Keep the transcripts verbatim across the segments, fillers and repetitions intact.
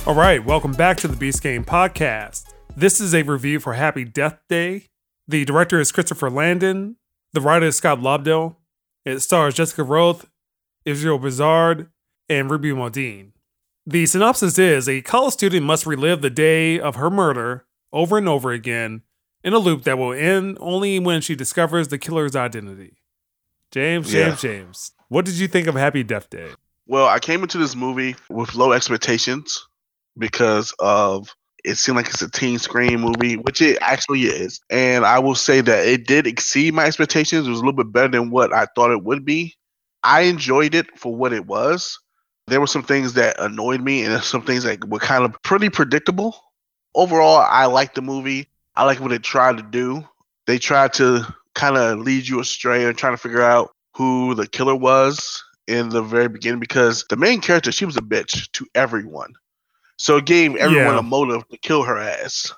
All right, welcome back to the Beast Game Podcast. This is a review for Happy Death Day. The director is Christopher Landon. The writer is Scott Lobdell. It stars Jessica Rothe, Israel Bizard, and Ruby Modine. The synopsis is, a college student must relive the day of her murder over and over again in a loop that will end only when she discovers the killer's identity. James, James, yeah. James, what did you think of Happy Death Day? Well, I came into this movie with low expectations because of it seemed like it's a teen Scream movie, which it actually is. And I will say that it did exceed my expectations. It was a little bit better than what I thought it would be. I enjoyed it for what it was. There were some things that annoyed me and some things that were kind of pretty predictable. Overall, I liked the movie. I like what it tried to do. They tried to kind of lead you astray and trying to figure out who the killer was in the very beginning, because the main character, she was a bitch to everyone. So it gave everyone yeah. a motive to kill her ass.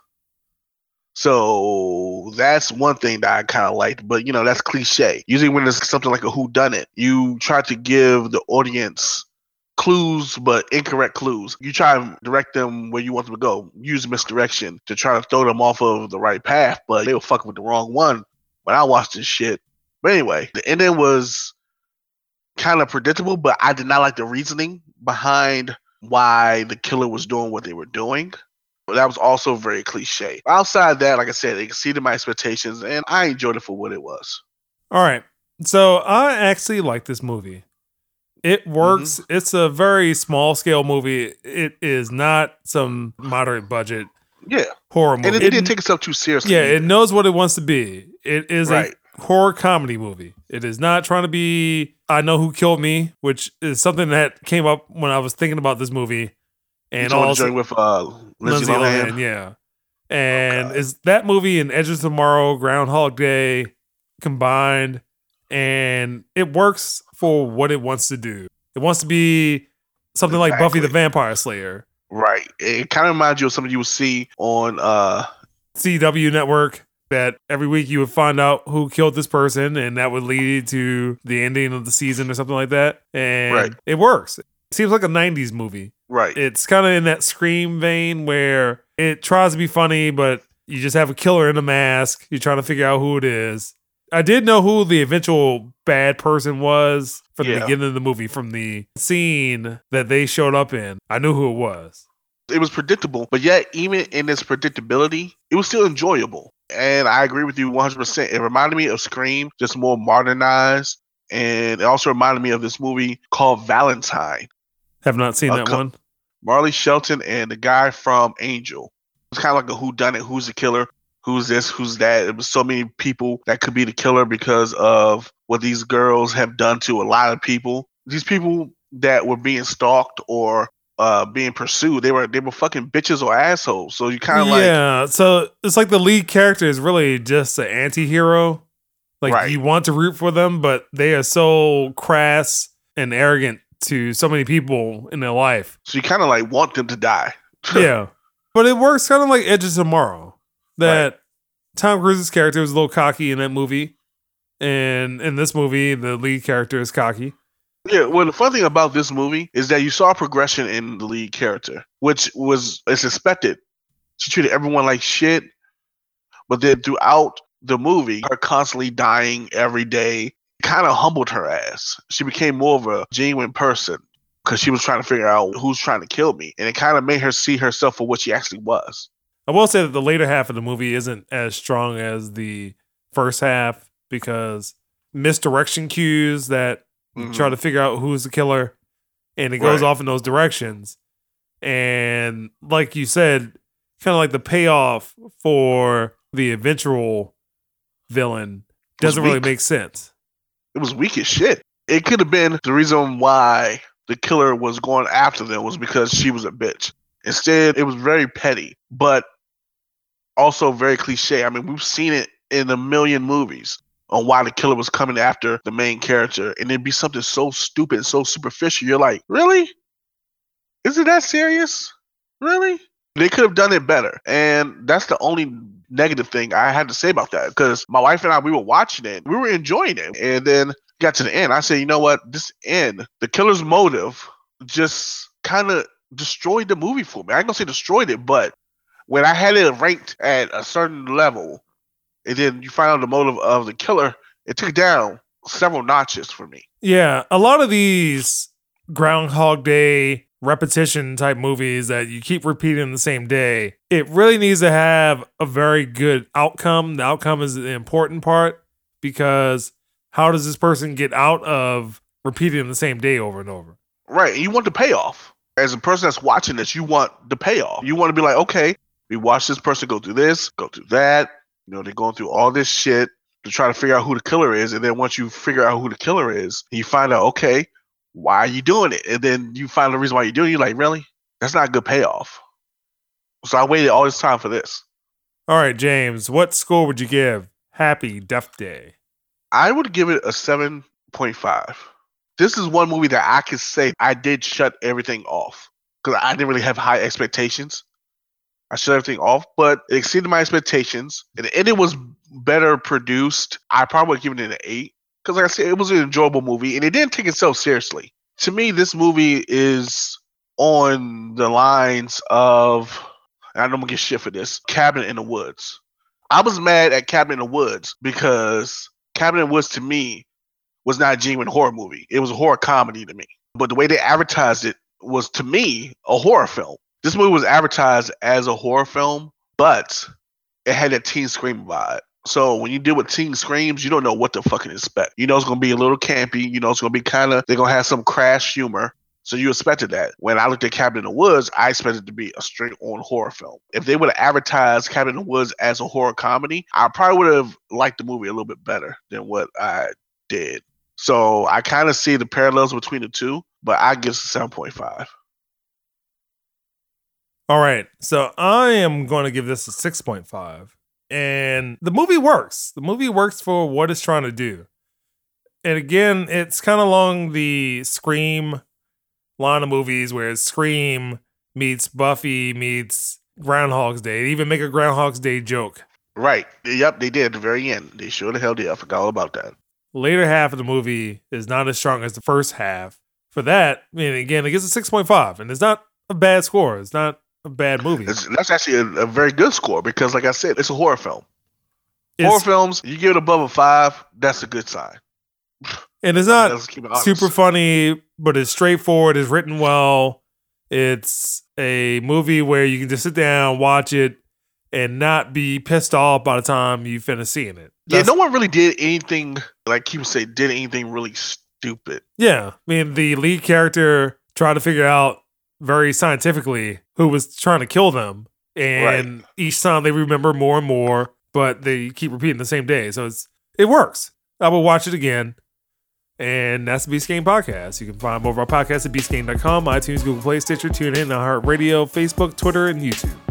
So that's one thing that I kind of liked. But, you know, that's cliche. Usually when there's something like a whodunit, you try to give the audience clues, but incorrect clues. You try and direct them where you want them to go. Use misdirection to try to throw them off of the right path, but they were fucking with the wrong one when I watched this shit. But anyway, the ending was kind of predictable, but I did not like the reasoning behind why the killer was doing what they were doing. But that was also very cliche. Outside that, like I said, it exceeded my expectations, and I enjoyed it for what it was. All right. So I actually like this movie. It works. Mm-hmm. It's a very small scale movie. It is not some moderate budget yeah. horror movie. And it, it didn't take itself too seriously. Yeah, either. It knows what it wants to be. It is right. a horror comedy movie. It is not trying to be I Know Who Killed Me, which is something that came up when I was thinking about this movie. And also with uh, Lindsay, Lindsay Lohan. Lohan, yeah. And okay. It's that movie and Edge of Tomorrow, Groundhog Day combined, and it works for what it wants to do. It wants to be something exactly. like Buffy the Vampire Slayer. Right. It kind of reminds you of something you would see on uh, C W Network, that every week you would find out who killed this person, and that would lead to the ending of the season or something like that. And right. it works. It seems like a nineties movie. Right. It's kind of in that Scream vein where it tries to be funny, but you just have a killer in a mask. You're trying to figure out who it is. I did know who the eventual bad person was from the yeah. beginning of the movie, from the scene that they showed up in. I knew who it was. It was predictable, but yet even in its predictability, it was still enjoyable. And I agree with you one hundred percent. It reminded me of Scream, just more modernized. And it also reminded me of this movie called Valentine. Have not seen uh, that co- one. Marley Shelton and the guy from Angel. It's kind of like a whodunit. Who's the killer? Who's this? Who's that? It was so many people that could be the killer because of what these girls have done to a lot of people. These people that were being stalked or uh, being pursued, they were they were fucking bitches or assholes. So you kind of yeah, like yeah. So it's like the lead character is really just an anti-hero. Like right. you want to root for them, but they are so crass and arrogant to so many people in their life. So you kind of like want them to die. Yeah, but it works kind of like Edge of Tomorrow. That right. Tom Cruise's character was a little cocky in that movie, and in this movie, the lead character is cocky. Yeah, well, the fun thing about this movie is that you saw progression in the lead character, which was as expected. She treated everyone like shit, but then throughout the movie, her constantly dying every day kind of humbled her ass. She became more of a genuine person because she was trying to figure out who's trying to kill me, and it kind of made her see herself for what she actually was. I will say that the later half of the movie isn't as strong as the first half because misdirection cues that mm-hmm. try to figure out who's the killer, and it goes right. off in those directions. And like you said, kind of like the payoff for the eventual villain doesn't really make sense. It was weak as shit. It could have been the reason why the killer was going after them was because she was a bitch. Instead, it was very petty, but also very cliche. I mean, we've seen it in a million movies on why the killer was coming after the main character, and it'd be something so stupid and so superficial. You're like, really? Is it that serious? Really? They could have done it better. And that's the only negative thing I had to say about that, because my wife and I, we were watching it. We were enjoying it. And then got to the end. I said, you know what? This end, the killer's motive just kind of destroyed the movie for me. I ain't gonna say destroyed it, but when I had it ranked at a certain level, and then you find out the motive of the killer, it took down several notches for me. Yeah, a lot of these Groundhog Day repetition type movies that you keep repeating the same day, it really needs to have a very good outcome. The outcome is the important part, because how does this person get out of repeating the same day over and over? Right. You want the payoff. As a person that's watching this, you want the payoff. You want to be like, okay, we watch this person go through this, go through that. You know, they're going through all this shit to try to figure out who the killer is. And then once you figure out who the killer is, you find out, okay, why are you doing it? And then you find the reason why you're doing it. You're like, really? That's not a good payoff. So I waited all this time for this. All right, James, what score would you give Happy Death Day? I would give it a seven point five. This is one movie that I could say I did shut everything off because I didn't really have high expectations. I shut everything off, but it exceeded my expectations, and it was better produced. I probably would give it an eight because, like I said, it was an enjoyable movie, and it didn't take itself seriously. To me, this movie is on the lines of, and I know I'm going to get shit for this, Cabin in the Woods. I was mad at Cabin in the Woods because Cabin in the Woods, to me, was not a genuine horror movie. It was a horror comedy to me. But the way they advertised it was, to me, a horror film. This movie was advertised as a horror film, but it had that teen scream vibe. So when you deal with teen screams, you don't know what to fucking expect. You know it's going to be a little campy. You know it's going to be kind of, they're going to have some crash humor. So you expected that. When I looked at Cabin in the Woods, I expected it to be a straight-on horror film. If they would have advertised Cabin in the Woods as a horror comedy, I probably would have liked the movie a little bit better than what I did. So I kind of see the parallels between the two, but I give it a seven point five. All right, so I am going to give this a six point five. And the movie works. The movie works for what it's trying to do. And again, it's kind of along the Scream line of movies where Scream meets Buffy meets Groundhog's Day. They even make a Groundhog's Day joke. Right. Yep, they did at the very end. They sure the hell did. I forgot all about that. Later half of the movie is not as strong as the first half. For that, I mean, again, it gets a six point five. And it's not a bad score. It's not a bad movie. It's, that's actually a, a very good score because, like I said, it's a horror film. It's, horror films, you give it above a five, that's a good sign. And it's not super funny, but it's straightforward. It's written well. It's a movie where you can just sit down, watch it, and not be pissed off by the time you finish seeing it. That's, yeah, no one really did anything, like you say, did anything really stupid. Yeah. I mean, the lead character tried to figure out very scientifically who was trying to kill them. And right. Each time they remember more and more, but they keep repeating the same day. So it's it works. I will watch it again. And that's the Beast Game Podcast. You can find more of our podcasts at beast game dot com, iTunes, Google Play, Stitcher, TuneIn, iHeartRadio, Facebook, Twitter, and YouTube.